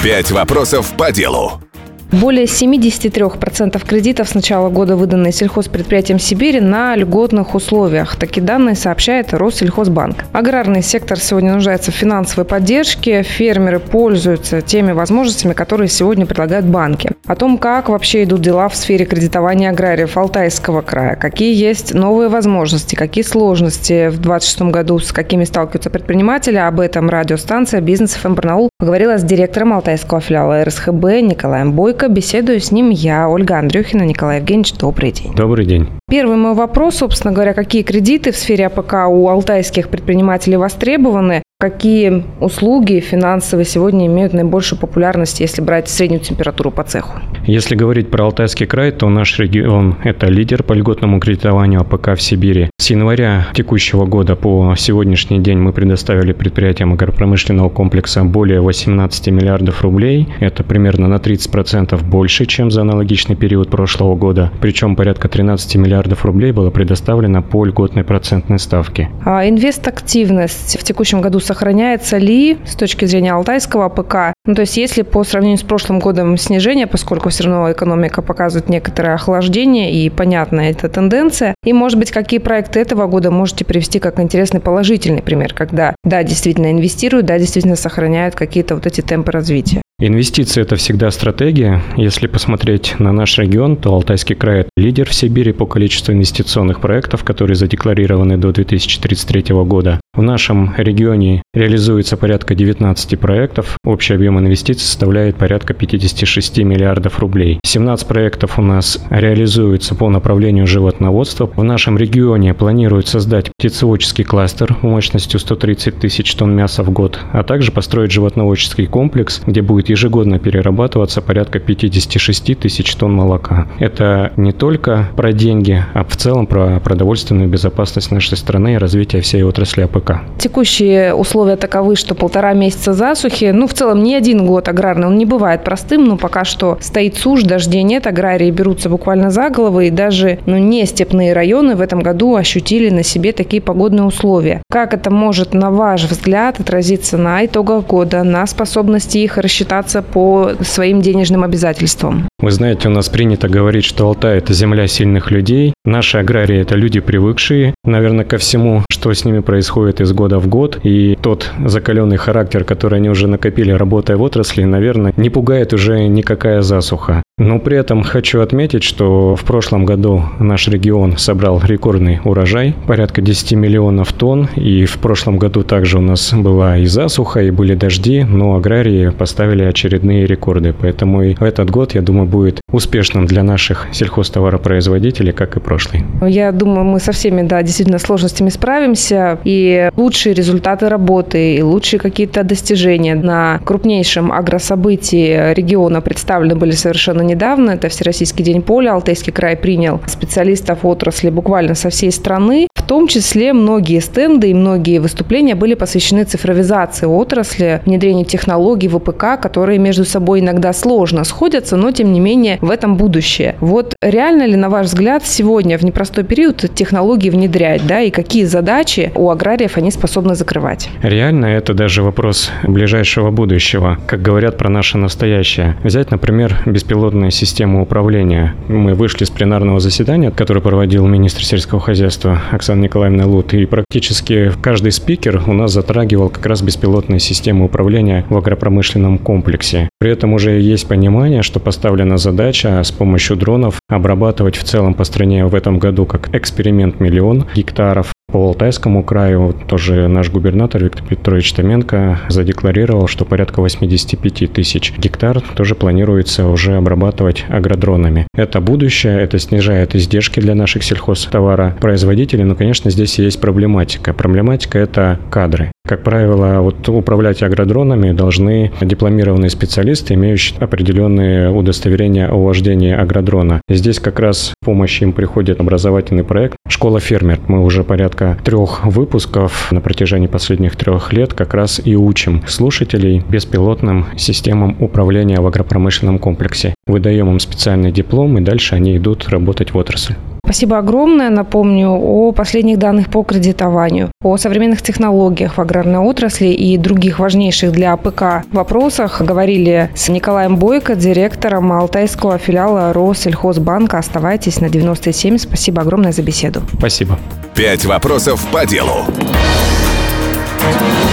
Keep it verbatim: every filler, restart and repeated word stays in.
Пять вопросов по делу. Более семьдесят три процента кредитов с начала года выданы сельхозпредприятиям Сибири на льготных условиях. Такие данные сообщает Россельхозбанк. Аграрный сектор сегодня нуждается в финансовой поддержке. Фермеры пользуются теми возможностями, которые сегодня предлагают банки. О том, как вообще идут дела в сфере кредитования аграриев Алтайского края, какие есть новые возможности, какие сложности в двадцать шестом году, с какими сталкиваются предприниматели. Об этом радиостанция «Бизнес эф эм Барнаул» поговорила с директором Алтайского филиала эр эс ха бэ Николаем Бойко. Беседую с ним я, Ольга Андрюхина. Николай Евгеньевич, добрый день. Добрый день. Первый мой вопрос, собственно говоря, какие кредиты в сфере а пэ ка у алтайских предпринимателей востребованы? Какие услуги финансовые сегодня имеют наибольшую популярность, если брать среднюю температуру по цеху? Если говорить про Алтайский край, то наш регион – это лидер по льготному кредитованию а пэ ка в Сибири. С января текущего года по сегодняшний день мы предоставили предприятиям агропромышленного комплекса более восемнадцати миллиардов рублей. Это примерно на тридцать процентов больше, чем за аналогичный период прошлого года. Причем порядка тринадцати миллиардов рублей было предоставлено по льготной процентной ставке. А инвестактивность в текущем году сохраняется ли с точки зрения алтайского а пэ ка? Ну, то есть, если по сравнению с прошлым годом снижение, поскольку все равно экономика показывает некоторое охлаждение, и понятна эта тенденция, и, может быть, какие проекты этого года можете привести как интересный положительный пример, когда, да, действительно инвестируют, да, действительно сохраняют какие-то вот эти темпы развития? Инвестиции – это всегда стратегия. Если посмотреть на наш регион, то Алтайский край – это лидер в Сибири по количеству инвестиционных проектов, которые задекларированы до две тысячи тридцать третьего года. В нашем регионе реализуется порядка девятнадцати проектов. Общий объем инвестиций составляет порядка пятидесяти шести миллиардов рублей. семнадцать проектов у нас реализуются по направлению животноводства. В нашем регионе планируют создать птицеводческий кластер мощностью сто тридцать тысяч тонн мяса в год, а также построить животноводческий комплекс, где будет ежегодно перерабатываться порядка пятидесяти шести тысяч тонн молока. Это не только про деньги, а в целом про продовольственную безопасность нашей страны и развитие всей отрасли а пэ ка. Текущие условия таковы, что полтора месяца засухи. Ну, в целом, ни один год аграрный, он не бывает простым, но пока что стоит сушь, дождей нет, аграрии берутся буквально за головы, и даже ну, не степные районы в этом году ощутили на себе такие погодные условия. Как это может, на ваш взгляд, отразиться на итогах года, на способности их рассчитаться по своим денежным обязательствам? Вы знаете, у нас принято говорить, что Алтай – это земля сильных людей. Наши аграрии – это люди, привыкшие, наверное, ко всему, что с ними происходит из года в год. И тот закаленный характер, который они уже накопили, работая в отрасли, наверное, не пугает уже никакая засуха. Но при этом хочу отметить, что в прошлом году наш регион собрал рекордный урожай, порядка десяти миллионов тонн. И в прошлом году также у нас была и засуха, и были дожди, но аграрии поставили очередные рекорды. Поэтому и этот год, я думаю, будет успешным для наших сельхозтоваропроизводителей, как и прошлый. Я думаю, мы со всеми, да, действительно сложностями справимся. И лучшие результаты работы, и лучшие какие-то достижения на крупнейшем агрособытии региона представлены были совершенно недавно. Это Всероссийский день поля. Алтайский край принял специалистов отрасли буквально со всей страны. В том числе многие стенды и многие выступления были посвящены цифровизации отрасли, внедрению технологий в а пэ ка, которые между собой иногда сложно сходятся, но тем не менее в этом будущее. Вот реально ли, на ваш взгляд, сегодня в непростой период технологии внедрять, да, и какие задачи у аграриев они способны закрывать? Реально это даже вопрос ближайшего будущего, как говорят про наше настоящее. Взять, например, беспилотные системы управления. Мы вышли с пленарного заседания, которое проводил министр сельского хозяйства Оксана Николаевна Лут, и практически каждый спикер у нас затрагивал как раз беспилотные системы управления в агропромышленном комплексе. При этом уже есть понимание, что поставлена задача с помощью дронов обрабатывать в целом по стране в этом году как эксперимент миллион гектаров. По Алтайскому краю тоже наш губернатор Виктор Петрович Томенко задекларировал, что порядка восемьдесят пять тысяч гектар тоже планируется уже обрабатывать агродронами. Это будущее, это снижает издержки для наших сельхозтоваропроизводителей, но, конечно, здесь есть проблематика. Проблематика – это кадры. Как правило, вот управлять агродронами должны дипломированные специалисты, имеющие определенные удостоверения о вождении агродрона. И здесь как раз в помощь им приходит образовательный проект «Школа фермер». Мы уже порядка трех выпусков на протяжении последних трех лет как раз и учим слушателей беспилотным системам управления в агропромышленном комплексе. выдаем им специальный диплом, и дальше они идут работать в отрасль. Спасибо огромное. Напомню о последних данных по кредитованию, о современных технологиях в аграрной отрасли и других важнейших для АПК вопросах говорили с Николаем Бойко, директором алтайского филиала Россельхозбанка. Оставайтесь на девяносто семь. Спасибо огромное за беседу. Спасибо. Пять вопросов по делу.